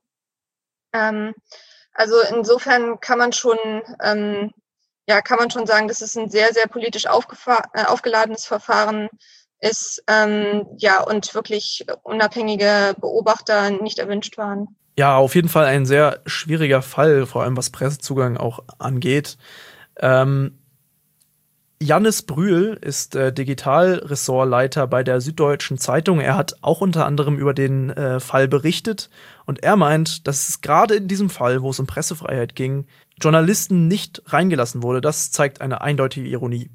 Ähm, also insofern kann man schon ähm, ja kann man schon sagen, dass es ein sehr sehr politisch aufgefa- äh, aufgeladenes Verfahren ist, ähm, ja, und wirklich unabhängige Beobachter nicht erwünscht waren. Ja, auf jeden Fall ein sehr schwieriger Fall, vor allem was Pressezugang auch angeht. Ähm, Jannis Brühl ist äh, Digitalressortleiter bei der Süddeutschen Zeitung. Er hat auch unter anderem über den äh, Fall berichtet, und er meint, dass es gerade in diesem Fall, wo es um Pressefreiheit ging, Journalisten nicht reingelassen wurde. Das zeigt eine eindeutige Ironie.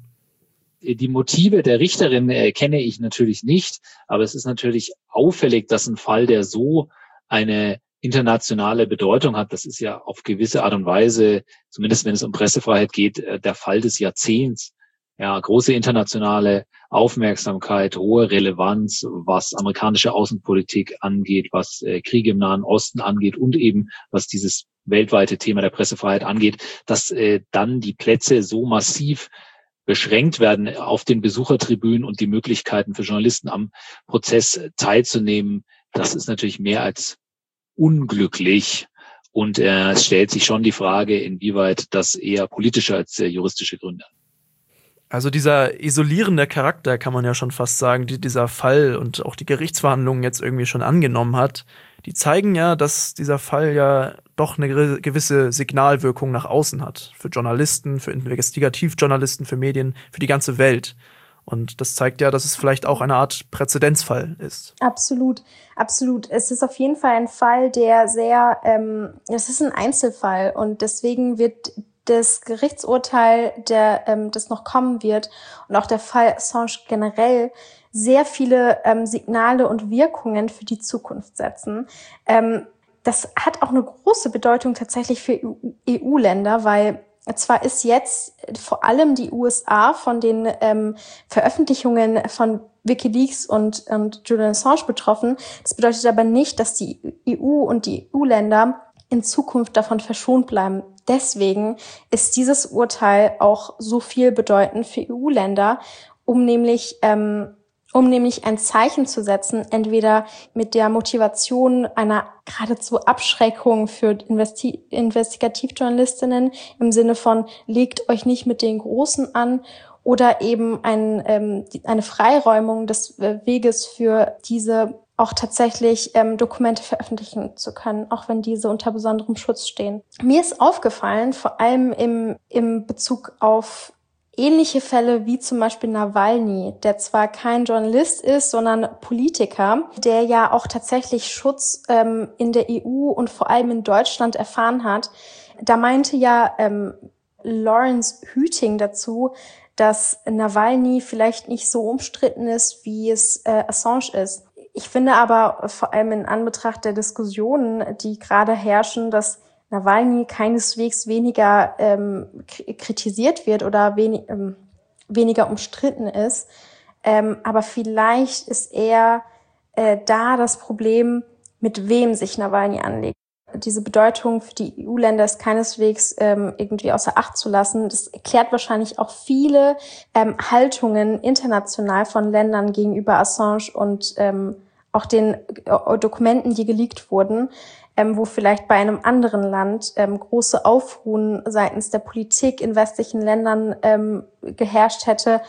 Die Motive der Richterin äh, kenne ich natürlich nicht, aber es ist natürlich auffällig, dass ein Fall, der so eine internationale Bedeutung hat, das ist ja auf gewisse Art und Weise, zumindest wenn es um Pressefreiheit geht, äh, der Fall des Jahrzehnts. Ja, große internationale Aufmerksamkeit, hohe Relevanz, was amerikanische Außenpolitik angeht, was äh, Kriege im Nahen Osten angeht und eben was dieses weltweite Thema der Pressefreiheit angeht, dass äh, dann die Plätze so massiv beschränkt werden auf den Besuchertribünen und die Möglichkeiten für Journalisten am Prozess teilzunehmen, das ist natürlich mehr als unglücklich. Und äh, es stellt sich schon die Frage, inwieweit das eher politische als äh, juristische Gründe hat. Also dieser isolierende Charakter, kann man ja schon fast sagen, die dieser Fall und auch die Gerichtsverhandlungen jetzt irgendwie schon angenommen hat, die zeigen ja, dass dieser Fall ja doch eine gewisse Signalwirkung nach außen hat. Für Journalisten, für Investigativjournalisten, für Medien, für die ganze Welt. Und das zeigt ja, dass es vielleicht auch eine Art Präzedenzfall ist. Absolut, absolut. Es ist auf jeden Fall ein Fall, der sehr, ähm, es ist ein Einzelfall, und deswegen wird das Gerichtsurteil, der ähm, das noch kommen wird, und auch der Fall Assange generell sehr viele ähm, Signale und Wirkungen für die Zukunft setzen. Ähm, das hat auch eine große Bedeutung tatsächlich für E U-Länder, weil zwar ist jetzt vor allem die U S A von den ähm, Veröffentlichungen von WikiLeaks und, und Julian Assange betroffen. Das bedeutet aber nicht, dass die E U und die E U-Länder in Zukunft davon verschont bleiben. Deswegen ist dieses Urteil auch so viel bedeutend für E U-Länder, um nämlich ähm, um nämlich ein Zeichen zu setzen, entweder mit der Motivation einer geradezu Abschreckung für Investi- Investigativjournalistinnen im Sinne von, legt euch nicht mit den Großen an, oder eben ein, ähm, eine Freiräumung des äh, Weges für diese auch tatsächlich ähm, Dokumente veröffentlichen zu können, auch wenn diese unter besonderem Schutz stehen. Mir ist aufgefallen, vor allem im, im Bezug auf ähnliche Fälle wie zum Beispiel Nawalny, der zwar kein Journalist ist, sondern Politiker, der ja auch tatsächlich Schutz ähm, in der E U und vor allem in Deutschland erfahren hat. Da meinte ja ähm, Lawrence Hüting dazu, dass Nawalny vielleicht nicht so umstritten ist, wie es äh, Assange ist. Ich finde aber vor allem in Anbetracht der Diskussionen, die gerade herrschen, dass Nawalny keineswegs weniger ähm, kritisiert wird oder wenig, ähm, weniger umstritten ist. Ähm, aber vielleicht ist eher äh, da das Problem, mit wem sich Nawalny anlegt. Diese Bedeutung für die E U-Länder ist keineswegs ähm, irgendwie außer Acht zu lassen. Das erklärt wahrscheinlich auch viele ähm, Haltungen international von Ländern gegenüber Assange und ähm, auch den äh, Dokumenten, die geleakt wurden, ähm, wo vielleicht bei einem anderen Land ähm, große Aufruhen seitens der Politik in westlichen Ländern ähm, geherrscht hätte,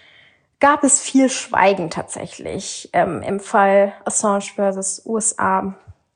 gab es viel Schweigen tatsächlich ähm, im Fall Assange versus U S A.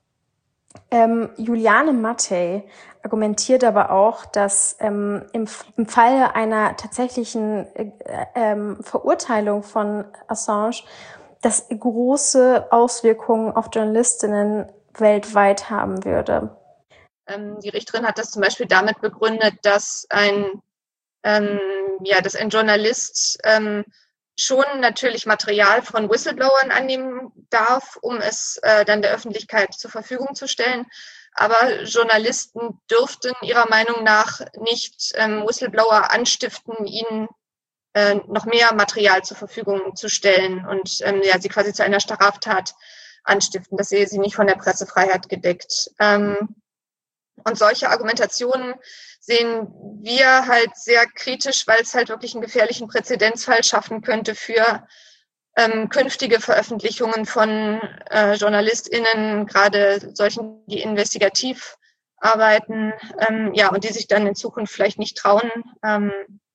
Ähm, Juliane Mattei argumentiert aber auch, dass ähm, im, im Fall einer tatsächlichen äh, ähm, Verurteilung von Assange das große Auswirkungen auf Journalistinnen weltweit haben würde. Ähm, die Richterin hat das zum Beispiel damit begründet, dass ein, ähm, ja, dass ein Journalist ähm, schon natürlich Material von Whistleblowern annehmen darf, um es äh, dann der Öffentlichkeit zur Verfügung zu stellen. Aber Journalisten dürften ihrer Meinung nach nicht ähm, Whistleblower anstiften, ihnen äh, noch mehr Material zur Verfügung zu stellen und ähm, ja, sie quasi zu einer Straftat anstiften. Das sehe sie nicht von der Pressefreiheit gedeckt. Ähm, und solche Argumentationen sehen wir halt sehr kritisch, weil es halt wirklich einen gefährlichen Präzedenzfall schaffen könnte für ähm, künftige Veröffentlichungen von äh, JournalistInnen, gerade solchen, die investigativ arbeiten, ähm, ja, und die sich dann in Zukunft vielleicht nicht trauen, ähm,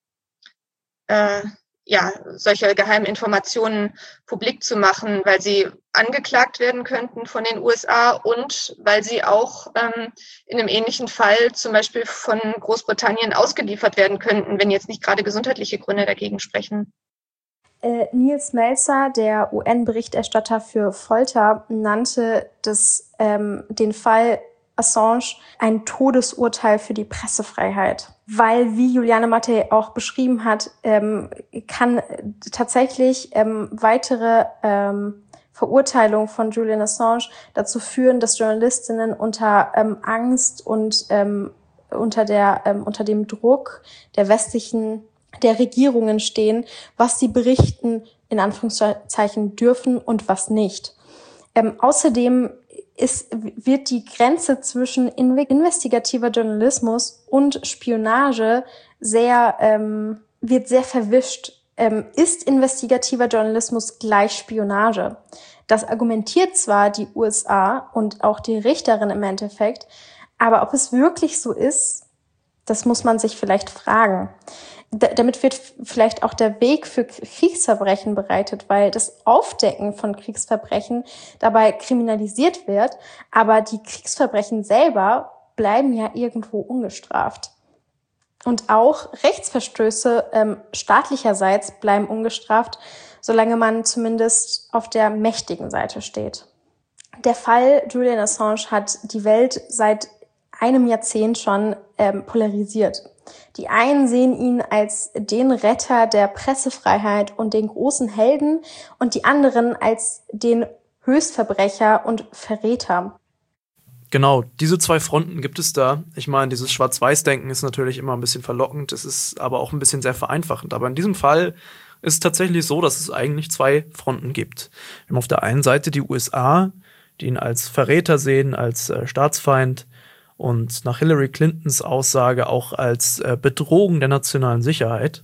äh, ja, solche geheimen Informationen publik zu machen, weil sie angeklagt werden könnten von den U S A und weil sie auch ähm, in einem ähnlichen Fall zum Beispiel von Großbritannien ausgeliefert werden könnten, wenn jetzt nicht gerade gesundheitliche Gründe dagegen sprechen. Äh, Nils Melzer, der U N-Berichterstatter für Folter, nannte das, ähm, den Fall Assange ein Todesurteil für die Pressefreiheit. Weil, wie Juliane Mattei auch beschrieben hat, ähm, kann tatsächlich ähm, weitere ähm, Verurteilung von Julian Assange dazu führen, dass Journalistinnen unter ähm, Angst und ähm, unter der ähm, unter dem Druck der westlichen der Regierungen stehen, was sie berichten, in Anführungszeichen dürfen und was nicht. Ähm, außerdem ist, wird die Grenze zwischen investigativer Journalismus und Spionage sehr, ähm, wird sehr verwischt. Ähm, ist investigativer Journalismus gleich Spionage? Das argumentiert zwar die U S A und auch die Richterin im Endeffekt, aber ob es wirklich so ist, das muss man sich vielleicht fragen. Damit wird vielleicht auch der Weg für Kriegsverbrechen bereitet, weil das Aufdecken von Kriegsverbrechen dabei kriminalisiert wird, aber die Kriegsverbrechen selber bleiben ja irgendwo ungestraft. Und auch Rechtsverstöße ähm, staatlicherseits bleiben ungestraft, solange man zumindest auf der mächtigen Seite steht. Der Fall Julian Assange hat die Welt seit einem Jahrzehnt schon ähm, polarisiert. Die einen sehen ihn als den Retter der Pressefreiheit und den großen Helden und die anderen als den Höchstverbrecher und Verräter. Genau, diese zwei Fronten gibt es da. Ich meine, dieses Schwarz-Weiß-Denken ist natürlich immer ein bisschen verlockend, es ist aber auch ein bisschen sehr vereinfachend. Aber in diesem Fall ist es tatsächlich so, dass es eigentlich zwei Fronten gibt. Wir haben auf der einen Seite die U S A, die ihn als Verräter sehen, als äh, Staatsfeind, und nach Hillary Clintons Aussage auch als äh, Bedrohung der nationalen Sicherheit.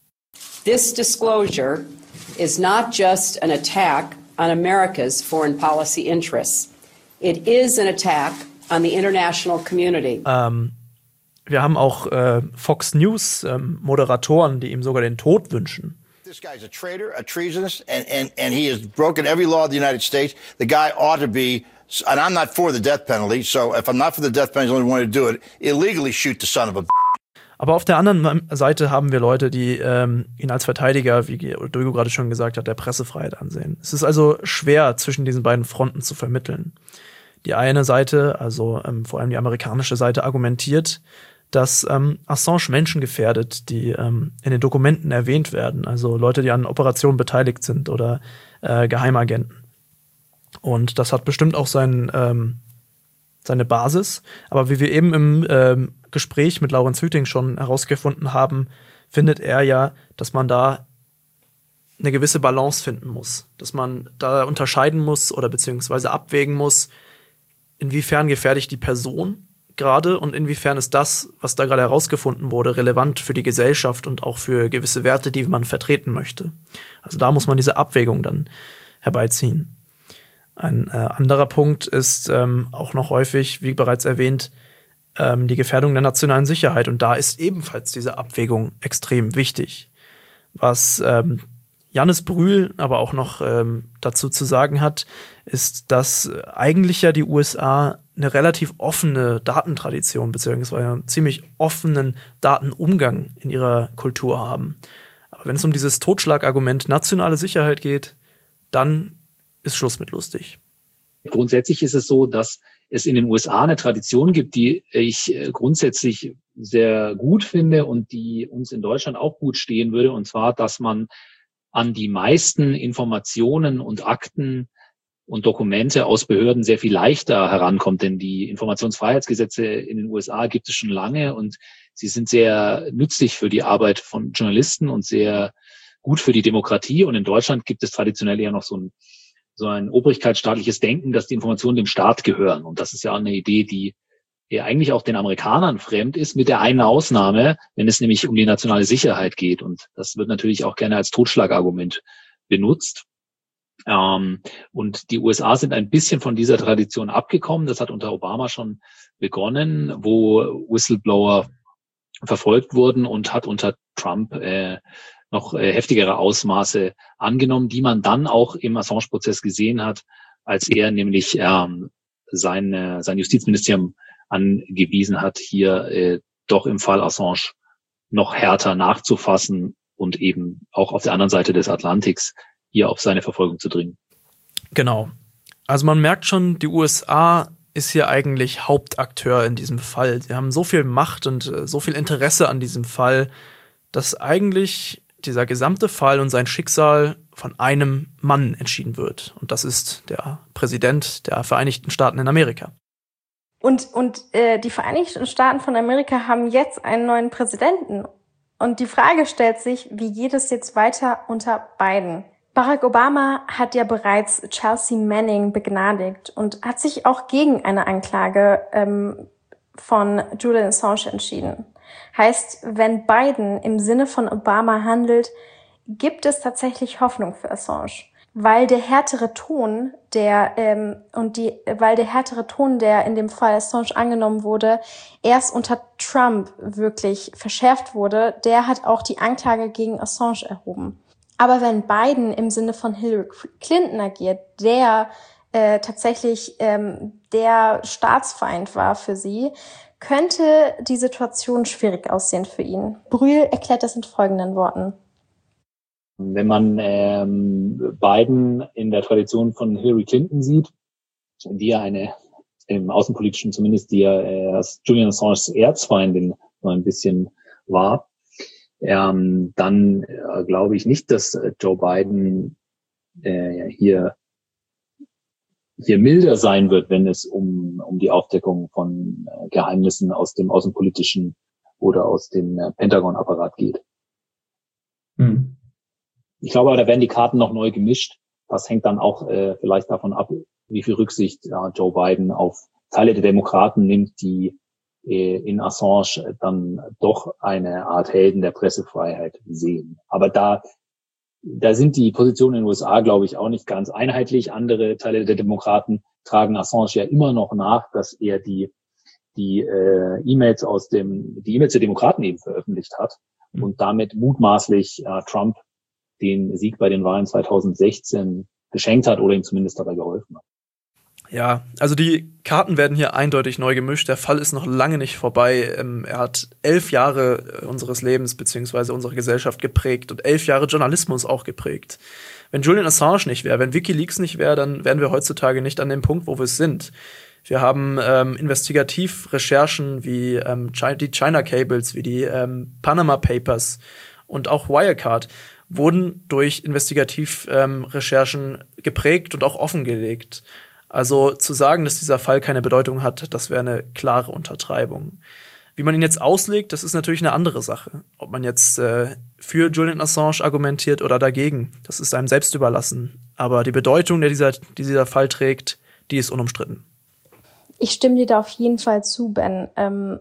This disclosure is not just an attack on America's foreign policy interests. It is an attack on the international community. Ähm, wir haben auch äh, Fox News ähm, Moderatoren, die ihm sogar den Tod wünschen. This guy's a traitor, a treasonist, and, and, and he has broken every law of the United States. The guy ought to be, and I'm not for the death penalty, so if I'm not for the death penalty, I only want to do it, illegally shoot the son of a b***. Aber auf der anderen Seite haben wir Leute, die ähm, ihn als Verteidiger, wie Duigo gerade schon gesagt hat, der Pressefreiheit ansehen. Es ist also schwer, zwischen diesen beiden Fronten zu vermitteln. Die eine Seite, also ähm, vor allem die amerikanische Seite, argumentiert, dass ähm, Assange Menschen gefährdet, die ähm, in den Dokumenten erwähnt werden, also Leute, die an Operationen beteiligt sind oder äh, Geheimagenten. Und das hat bestimmt auch sein, ähm, seine Basis. Aber wie wir eben im ähm, Gespräch mit Laurens Hüting schon herausgefunden haben, findet er ja, dass man da eine gewisse Balance finden muss. Dass man da unterscheiden muss oder beziehungsweise abwägen muss, inwiefern gefährdet die Person gerade und inwiefern ist das, was da gerade herausgefunden wurde, relevant für die Gesellschaft und auch für gewisse Werte, die man vertreten möchte. Also da muss man diese Abwägung dann herbeiziehen. Ein äh, anderer Punkt ist ähm, auch noch häufig, wie bereits erwähnt, ähm, die Gefährdung der nationalen Sicherheit. Und da ist ebenfalls diese Abwägung extrem wichtig. Was ähm, Jannis Brühl aber auch noch ähm, dazu zu sagen hat, ist, dass eigentlich ja die U S A eine relativ offene Datentradition beziehungsweise einen ziemlich offenen Datenumgang in ihrer Kultur haben. Aber wenn es um dieses Totschlagargument nationale Sicherheit geht, dann ist Schluss mit lustig. Grundsätzlich ist es so, dass es in den U S A eine Tradition gibt, die ich grundsätzlich sehr gut finde und die uns in Deutschland auch gut stehen würde. Und zwar, dass man an die meisten Informationen und Akten und Dokumente aus Behörden sehr viel leichter herankommt, denn die Informationsfreiheitsgesetze in den U S A gibt es schon lange und sie sind sehr nützlich für die Arbeit von Journalisten und sehr gut für die Demokratie. Und in Deutschland gibt es traditionell ja noch so ein, so ein obrigkeitsstaatliches Denken, dass die Informationen dem Staat gehören. Und das ist ja eine Idee, die ja eigentlich auch den Amerikanern fremd ist, mit der einen Ausnahme, wenn es nämlich um die nationale Sicherheit geht. Und das wird natürlich auch gerne als Totschlagargument benutzt. Ähm, und die U S A sind ein bisschen von dieser Tradition abgekommen. Das hat unter Obama schon begonnen, wo Whistleblower verfolgt wurden und hat unter Trump äh, noch äh, heftigere Ausmaße angenommen, die man dann auch im Assange-Prozess gesehen hat, als er nämlich ähm, sein, äh, sein Justizministerium angewiesen hat, hier äh, doch im Fall Assange noch härter nachzufassen und eben auch auf der anderen Seite des Atlantiks hier auf seine Verfolgung zu dringen. Genau. Also man merkt schon, die U S A ist hier eigentlich Hauptakteur in diesem Fall. Sie haben so viel Macht und äh, so viel Interesse an diesem Fall, dass eigentlich dieser gesamte Fall und sein Schicksal von einem Mann entschieden wird. Und das ist der Präsident der Vereinigten Staaten in Amerika. Und, und äh, die Vereinigten Staaten von Amerika haben jetzt einen neuen Präsidenten. Und die Frage stellt sich, wie geht es jetzt weiter unter Biden? Barack Obama hat ja bereits Chelsea Manning begnadigt und hat sich auch gegen eine Anklage ähm, von Julian Assange entschieden. Heißt, wenn Biden im Sinne von Obama handelt, gibt es tatsächlich Hoffnung für Assange. Weil der härtere Ton, der ähm, und die, weil der härtere Ton, der in dem Fall Assange angenommen wurde, erst unter Trump wirklich verschärft wurde, der hat auch die Anklage gegen Assange erhoben. Aber wenn Biden im Sinne von Hillary Clinton agiert, der äh, tatsächlich ähm, der Staatsfeind war für sie, könnte die Situation schwierig aussehen für ihn. Brühl erklärt das in folgenden Worten. Wenn man ähm, Biden in der Tradition von Hillary Clinton sieht, die ja eine, im Außenpolitischen zumindest, die ja äh, Julian Assange's Erzfeindin so ein bisschen war, ähm, dann äh, glaube ich nicht, dass äh, Joe Biden äh, hier hier milder sein wird, wenn es um um die Aufdeckung von äh, Geheimnissen aus dem außenpolitischen oder aus dem äh, Pentagon-Apparat geht. Hm. Ich glaube aber, da werden die Karten noch neu gemischt. Das hängt dann auch äh, vielleicht davon ab, wie viel Rücksicht äh, Joe Biden auf Teile der Demokraten nimmt, die äh, in Assange dann doch eine Art Helden der Pressefreiheit sehen. Aber da da sind die Positionen in den U S A, glaube ich, auch nicht ganz einheitlich. Andere Teile der Demokraten tragen Assange ja immer noch nach, dass er die die äh, E-Mails aus dem die E-Mails der Demokraten eben veröffentlicht hat mhm. und damit mutmaßlich äh, Trump den Sieg bei den Wahlen zweitausendsechzehn geschenkt hat oder ihm zumindest dabei geholfen hat. Ja, also die Karten werden hier eindeutig neu gemischt. Der Fall ist noch lange nicht vorbei. Ähm, er hat elf Jahre unseres Lebens beziehungsweise unserer Gesellschaft geprägt und elf Jahre Journalismus auch geprägt. Wenn Julian Assange nicht wäre, wenn WikiLeaks nicht wäre, dann wären wir heutzutage nicht an dem Punkt, wo wir sind. Wir haben ähm, Investigativrecherchen wie ähm, die China Cables, wie die ähm, Panama Papers und auch Wirecard wurden durch Investigativrecherchen ähm, geprägt und auch offengelegt. Also zu sagen, dass dieser Fall keine Bedeutung hat, das wäre eine klare Untertreibung. Wie man ihn jetzt auslegt, das ist natürlich eine andere Sache. Ob man jetzt äh, für Julian Assange argumentiert oder dagegen, das ist einem selbst überlassen. Aber die Bedeutung, die dieser, die dieser Fall trägt, die ist unumstritten. Ich stimme dir da auf jeden Fall zu, Ben. Ähm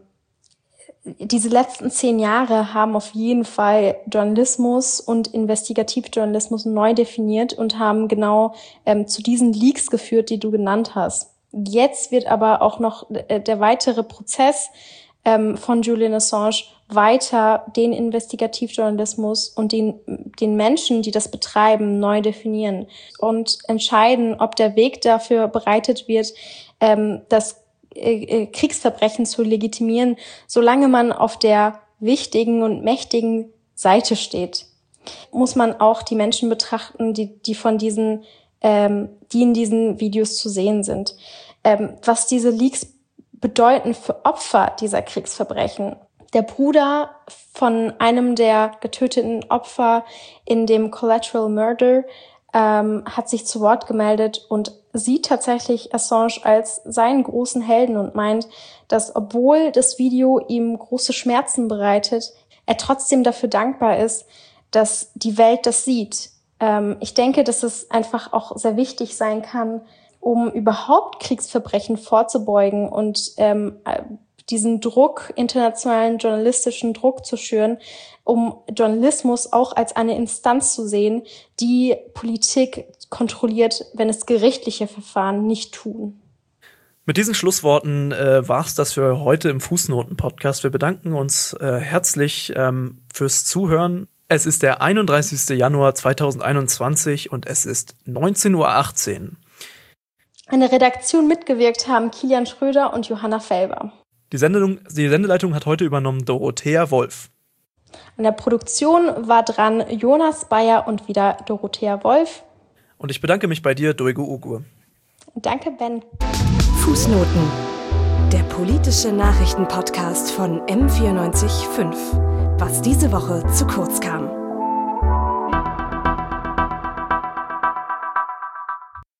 Diese letzten zehn Jahre haben auf jeden Fall Journalismus und Investigativjournalismus neu definiert und haben genau ähm, zu diesen Leaks geführt, die du genannt hast. Jetzt wird aber auch noch äh, der weitere Prozess ähm, von Julian Assange weiter den Investigativjournalismus und den, den Menschen, die das betreiben, neu definieren und entscheiden, ob der Weg dafür bereitet wird, ähm, dass Kriegsverbrechen zu legitimieren, solange man auf der wichtigen und mächtigen Seite steht. Muss man auch die Menschen betrachten, die, die von diesen, ähm, die in diesen Videos zu sehen sind. Ähm, was diese Leaks bedeuten für Opfer dieser Kriegsverbrechen. Der Bruder von einem der getöteten Opfer in dem Collateral Murder ähm, hat sich zu Wort gemeldet und sieht tatsächlich Assange als seinen großen Helden und meint, dass obwohl das Video ihm große Schmerzen bereitet, er trotzdem dafür dankbar ist, dass die Welt das sieht. Ähm, ich denke, dass es einfach auch sehr wichtig sein kann, um überhaupt Kriegsverbrechen vorzubeugen und ähm, diesen Druck, internationalen journalistischen Druck zu schüren, um Journalismus auch als eine Instanz zu sehen, die Politik kontrolliert, wenn es gerichtliche Verfahren nicht tun. Mit diesen Schlussworten äh, war es das für heute im Fußnoten-Podcast. Wir bedanken uns äh, herzlich ähm, fürs Zuhören. Es ist der einunddreißigster Januar zweitausendeinundzwanzig und es ist neunzehn Uhr achtzehn. An der Redaktion mitgewirkt haben Kilian Schröder und Johanna Felber. Die, Sendung, die Sendeleitung hat heute übernommen Dorothea Wolf. An der Produktion war dran Jonas Bayer und wieder Dorothea Wolf. Und ich bedanke mich bei dir, Doigo Ugur. Danke, Ben. Fußnoten. Der politische Nachrichtenpodcast von M vierundneunzig Komma fünf. Was diese Woche zu kurz kam.